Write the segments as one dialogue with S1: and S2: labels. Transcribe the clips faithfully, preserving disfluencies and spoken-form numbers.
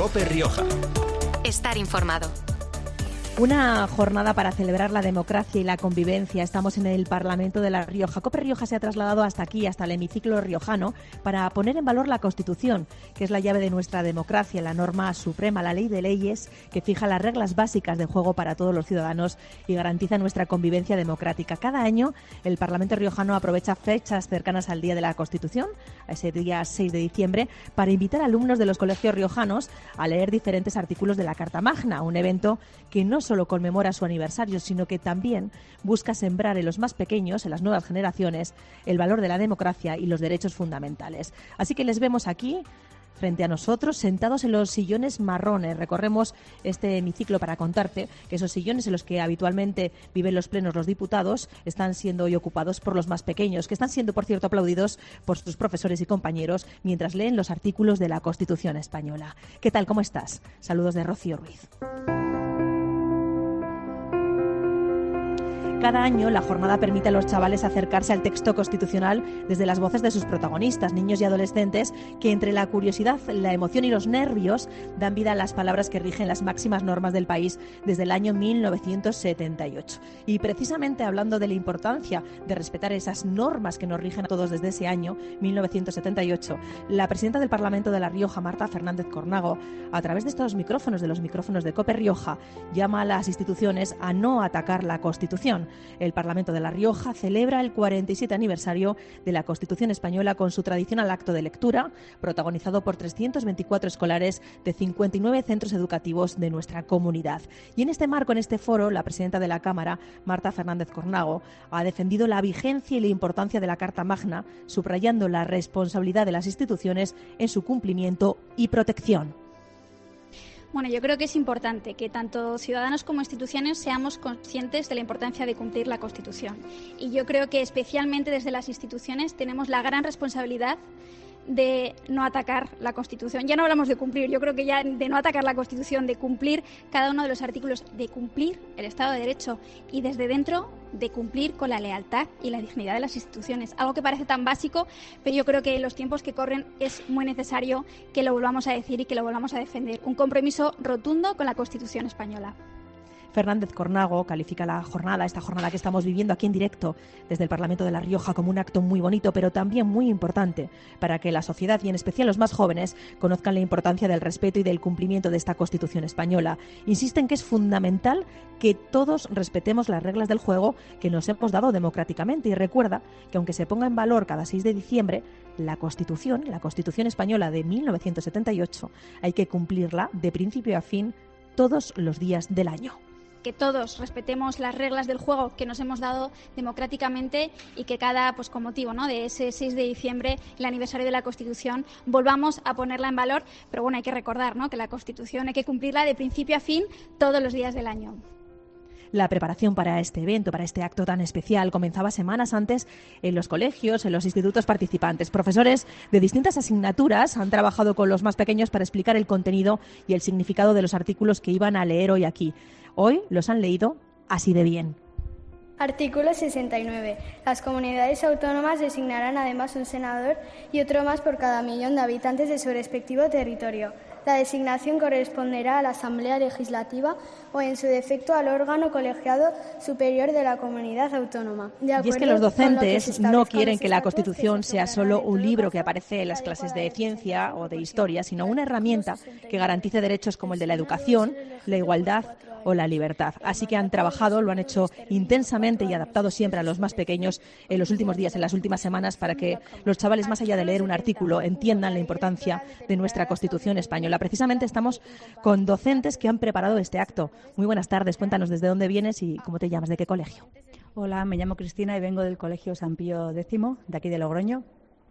S1: COPE Rioja.
S2: Estar informado.
S3: Una jornada para celebrar la democracia y la convivencia. Estamos en el Parlamento de La Rioja. COPE Rioja se ha trasladado hasta aquí, hasta el hemiciclo riojano, para poner en valor la Constitución, que es la llave de nuestra democracia, la norma suprema, la ley de leyes que fija las reglas básicas de juego para todos los ciudadanos y garantiza nuestra convivencia democrática. Cada año el Parlamento riojano aprovecha fechas cercanas al Día de la Constitución, a ese día seis de diciembre, para invitar a alumnos de los colegios riojanos a leer diferentes artículos de la Carta Magna, un evento que no solo conmemora su aniversario, sino que también busca sembrar en los más pequeños, en las nuevas generaciones, el valor de la democracia y los derechos fundamentales. Así que les vemos aquí, frente a nosotros, sentados en los sillones marrones. Recorremos este hemiciclo para contarte que esos sillones en los que habitualmente viven los plenos los diputados están siendo hoy ocupados por los más pequeños, que están siendo, por cierto, aplaudidos por sus profesores y compañeros mientras leen los artículos de la Constitución española. ¿Qué tal? ¿Cómo estás? Saludos de Rocío Ruiz. Cada año la jornada permite a los chavales acercarse al texto constitucional desde las voces de sus protagonistas, niños y adolescentes, que entre la curiosidad, la emoción y los nervios dan vida a las palabras que rigen las máximas normas del país desde el año mil novecientos setenta y ocho. Y precisamente hablando de la importancia de respetar esas normas que nos rigen a todos desde ese año mil novecientos setenta y ocho, la presidenta del Parlamento de La Rioja, Marta Fernández Cornago, a través de estos micrófonos, de los micrófonos de COPE Rioja, llama a las instituciones a no atacar la Constitución. El Parlamento de La Rioja celebra el cuarenta y siete aniversario de la Constitución española con su tradicional acto de lectura, protagonizado por trescientos veinticuatro escolares de cincuenta y nueve centros educativos de nuestra comunidad. Y en este marco, en este foro, la presidenta de la Cámara, Marta Fernández Cornago, ha defendido la vigencia y la importancia de la Carta Magna, subrayando la responsabilidad de las instituciones en su cumplimiento y protección.
S4: Bueno, yo creo que es importante que tanto ciudadanos como instituciones seamos conscientes de la importancia de cumplir la Constitución. Y yo creo que especialmente desde las instituciones tenemos la gran responsabilidad de no atacar la Constitución. Ya no hablamos de cumplir, yo creo que ya de no atacar la Constitución, de cumplir cada uno de los artículos, de cumplir el Estado de Derecho y desde dentro de cumplir con la lealtad y la dignidad de las instituciones. Algo que parece tan básico, pero yo creo que en los tiempos que corren es muy necesario que lo volvamos a decir y que lo volvamos a defender. Un compromiso rotundo con la Constitución española.
S3: Fernández Cornago califica la jornada, esta jornada que estamos viviendo aquí en directo desde el Parlamento de La Rioja, como un acto muy bonito, pero también muy importante para que la sociedad y en especial los más jóvenes conozcan la importancia del respeto y del cumplimiento de esta Constitución española. Insisten que es fundamental que todos respetemos las reglas del juego que nos hemos dado democráticamente y recuerda que aunque se ponga en valor cada seis de diciembre, la Constitución, la Constitución española de mil novecientos setenta y ocho, hay que cumplirla de principio a fin todos los días del año.
S4: Que todos respetemos las reglas del juego que nos hemos dado democráticamente y que cada, pues con motivo, ¿no?, de ese seis de diciembre, el aniversario de la Constitución, volvamos a ponerla en valor. Pero bueno, hay que recordar, ¿no?, que la Constitución hay que cumplirla de principio a fin todos los días del año.
S3: La preparación para este evento, para este acto tan especial, comenzaba semanas antes en los colegios, en los institutos participantes. Profesores de distintas asignaturas han trabajado con los más pequeños para explicar el contenido y el significado de los artículos que iban a leer hoy aquí. Hoy los han leído así de bien.
S5: Artículo sesenta y nueve. Las comunidades autónomas designarán además un senador y otro más por cada millón de habitantes de su respectivo territorio. La designación corresponderá a la Asamblea Legislativa o, en su defecto, al órgano colegiado superior de la comunidad autónoma.
S3: Y es que los docentes no quieren que la Constitución sea solo un libro que aparece en las clases de ciencia o de historia, sino una herramienta que garantice derechos como el de la educación, la igualdad o la libertad. Así que han trabajado, lo han hecho intensamente y adaptado siempre a los más pequeños en los últimos días, en las últimas semanas, para que los chavales, más allá de leer un artículo, entiendan la importancia de nuestra Constitución española. Precisamente estamos con docentes que han preparado este acto. Muy buenas tardes, cuéntanos desde dónde vienes y cómo te llamas, de qué colegio.
S6: Hola, me llamo Cristina y vengo del Colegio San Pío X, de aquí de Logroño.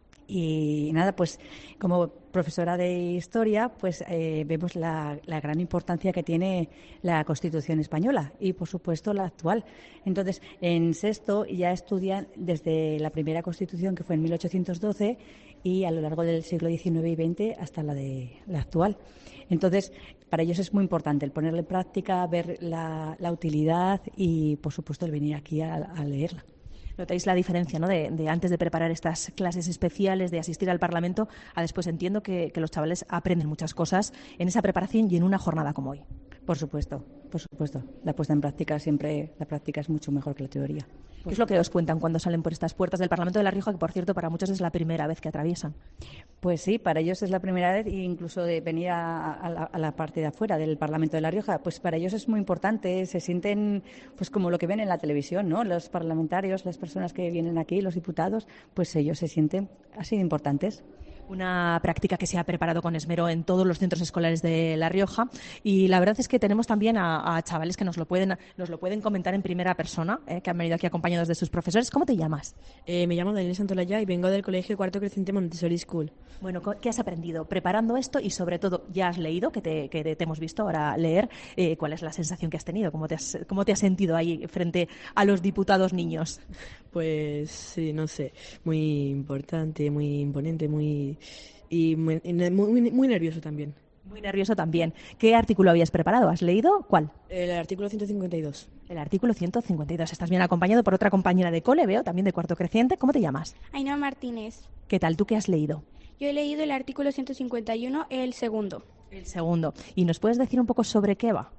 S6: Y nada, pues como profesora de historia, pues eh, vemos la, la gran importancia que tiene la Constitución española y, por supuesto, la actual. Entonces, en sexto ya estudian desde la primera Constitución, que fue en mil ochocientos doce, y a lo largo del siglo diecinueve y veinte hasta la de la actual. Entonces, para ellos es muy importante el ponerla en práctica, ver la, la utilidad y, por supuesto, el venir aquí a, a leerla.
S3: Notáis la diferencia, ¿no? De, de antes de preparar estas clases especiales, de asistir al Parlamento, a después entiendo que, que los chavales aprenden muchas cosas en esa preparación y en una jornada como hoy.
S6: Por supuesto, por supuesto. La puesta en práctica siempre, la práctica es mucho mejor que la teoría.
S3: ¿Qué es lo que os cuentan cuando salen por estas puertas del Parlamento de La Rioja, que por cierto para muchos es la primera vez que atraviesan?
S6: Pues sí, para ellos es la primera vez, e incluso de venir a, a, la, a la parte de afuera del Parlamento de La Rioja, pues para ellos es muy importante, se sienten pues como lo que ven en la televisión, ¿no? Los parlamentarios, las personas que vienen aquí, los diputados, pues ellos se sienten así de importantes.
S3: Una práctica que se ha preparado con esmero en todos los centros escolares de La Rioja, y la verdad es que tenemos también a, a chavales que nos lo pueden nos lo pueden comentar en primera persona, eh, que han venido aquí acompañados de sus profesores. ¿Cómo te llamas?
S1: Eh, me llamo Daniel Santolaya y vengo del Colegio Cuarto Creciente Montessori School.
S3: Bueno, ¿qué has aprendido preparando esto? Y sobre todo, ya has leído, que te, que te hemos visto ahora leer, eh, ¿cuál es la sensación que has tenido? ¿Cómo te has, cómo te has sentido ahí frente a los diputados niños?
S1: Pues sí, no sé, muy importante, muy imponente, muy y muy, muy, muy nervioso también.
S3: Muy nervioso también. ¿Qué artículo habías preparado? ¿Has leído? ¿Cuál?
S1: El artículo ciento cincuenta y dos.
S3: El artículo ciento cincuenta y dos. Estás bien acompañado por otra compañera de cole, veo, también de Cuarto Creciente. ¿Cómo te llamas?
S7: Ainhoa Martínez.
S3: ¿Qué tal? ¿Tú qué has leído?
S7: Yo he leído el artículo ciento cincuenta y uno, el segundo.
S3: El segundo. ¿Y nos puedes decir un poco sobre qué va?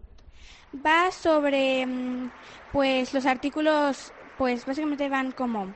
S7: Va sobre, pues, los artículos, pues, básicamente van como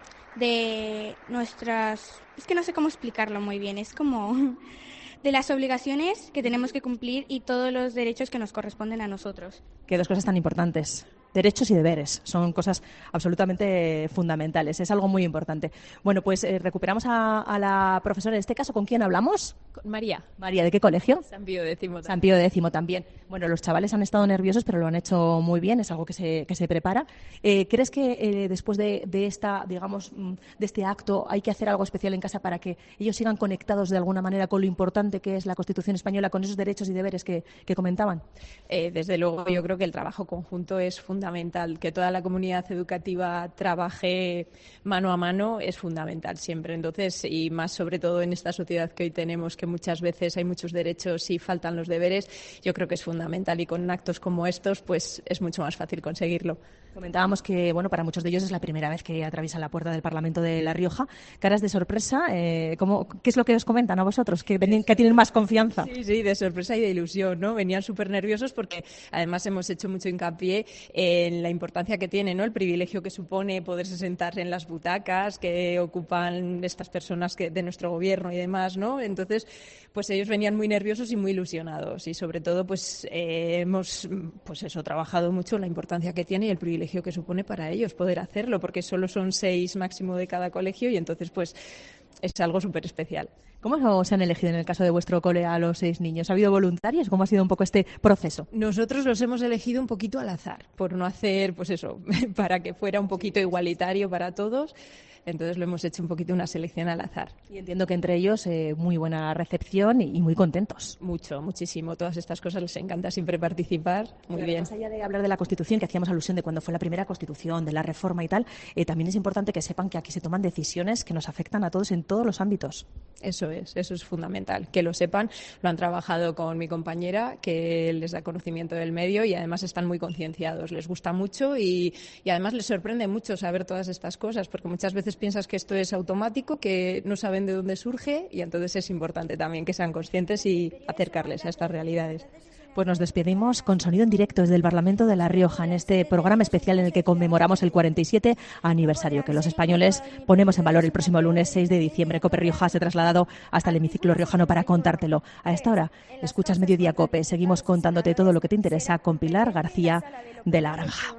S7: de nuestras... Es que no sé cómo explicarlo muy bien. Es como de las obligaciones que tenemos que cumplir y todos los derechos que nos corresponden a nosotros.
S3: Qué dos cosas tan importantes. Derechos y deberes son cosas absolutamente fundamentales. Es algo muy importante. Bueno, pues eh, recuperamos a, a la profesora. En este caso, ¿con quién hablamos?
S8: Con María.
S3: María, ¿de qué colegio?
S8: San Pío X.
S3: San Pío X también. Bueno, los chavales han estado nerviosos, pero lo han hecho muy bien. Es algo que se, que se prepara. Eh, ¿Crees que eh, después de, de esta, digamos, de este acto hay que hacer algo especial en casa para que ellos sigan conectados de alguna manera con lo importante que es la Constitución española, con esos derechos y deberes que, que comentaban?
S8: Eh, desde luego, yo creo que el trabajo conjunto es fundamental. Fundamental, que toda la comunidad educativa trabaje mano a mano es fundamental siempre. Entonces, y más sobre todo en esta sociedad que hoy tenemos, que muchas veces hay muchos derechos y faltan los deberes, yo creo que es fundamental y con actos como estos pues es mucho más fácil conseguirlo.
S3: Comentábamos que bueno, para muchos de ellos es la primera vez que atraviesan la puerta del Parlamento de La Rioja. Caras de sorpresa, eh, ¿cómo, ¿qué es lo que os comentan a vosotros? ¿Que, ven, que tienen más confianza?
S8: Sí, sí, de sorpresa y de ilusión, ¿no? Venían súper nerviosos porque además hemos hecho mucho hincapié en la importancia que tiene, ¿no? El privilegio que supone poderse sentar en las butacas que ocupan estas personas que, de nuestro gobierno y demás, ¿no? Entonces, pues ellos venían muy nerviosos y muy ilusionados y sobre todo, pues eh, hemos, pues eso, trabajado mucho la importancia que tiene y el privilegio que supone para ellos poder hacerlo, porque solo son seis máximo de cada colegio y entonces, pues es algo súper especial.
S3: ¿Cómo se han elegido en el caso de vuestro cole a los seis niños? ¿Ha habido voluntarios? ¿Cómo ha sido un poco este proceso?
S8: Nosotros los hemos elegido un poquito al azar, por no hacer, pues eso, para que fuera un poquito igualitario para todos. Entonces lo hemos hecho un poquito una selección al azar.
S3: Y entiendo que entre ellos eh, muy buena recepción y, y muy contentos.
S8: Mucho, muchísimo. Todas estas cosas les encanta siempre participar. Muy
S3: Pero
S8: bien.
S3: Más allá de hablar de la Constitución, que hacíamos alusión de cuando fue la primera Constitución, de la reforma y tal, eh, también es importante que sepan que aquí se toman decisiones que nos afectan a todos en todos los ámbitos.
S8: Eso es, eso es fundamental. Que lo sepan, lo han trabajado con mi compañera, que les da conocimiento del medio y además están muy concienciados. Les gusta mucho y, y además les sorprende mucho saber todas estas cosas, porque muchas veces piensas que esto es automático, que no saben de dónde surge y entonces es importante también que sean conscientes y acercarles a estas realidades.
S3: Pues nos despedimos con sonido en directo desde el Parlamento de La Rioja en este programa especial en el que conmemoramos el cuarenta y siete aniversario que los españoles ponemos en valor el próximo lunes seis de diciembre. COPE Rioja se ha trasladado hasta el hemiciclo riojano para contártelo. A esta hora escuchas Mediodía COPE. Seguimos contándote todo lo que te interesa con Pilar García de la Granja.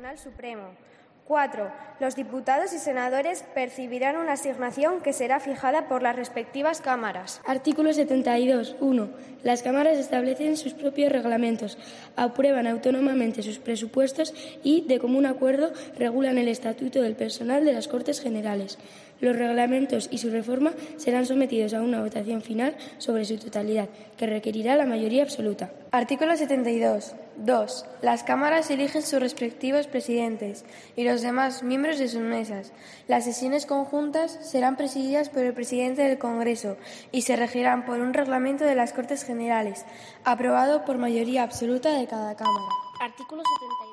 S9: Cuatro. Los diputados y senadores percibirán una asignación que será fijada por las respectivas cámaras.
S10: Artículo setenta y dos. uno. Las cámaras establecen sus propios reglamentos, aprueban autónomamente sus presupuestos y, de común acuerdo, regulan el estatuto del personal de las Cortes Generales. Los reglamentos y su reforma serán sometidos a una votación final sobre su totalidad, que requerirá la mayoría absoluta.
S9: Artículo setenta y dos. dos. Las cámaras eligen sus respectivos presidentes y los demás miembros de sus mesas. Las sesiones conjuntas serán presididas por el presidente del Congreso y se regirán por un reglamento de las Cortes Generales, aprobado por mayoría absoluta de cada cámara.
S10: Artículo setenta y dos.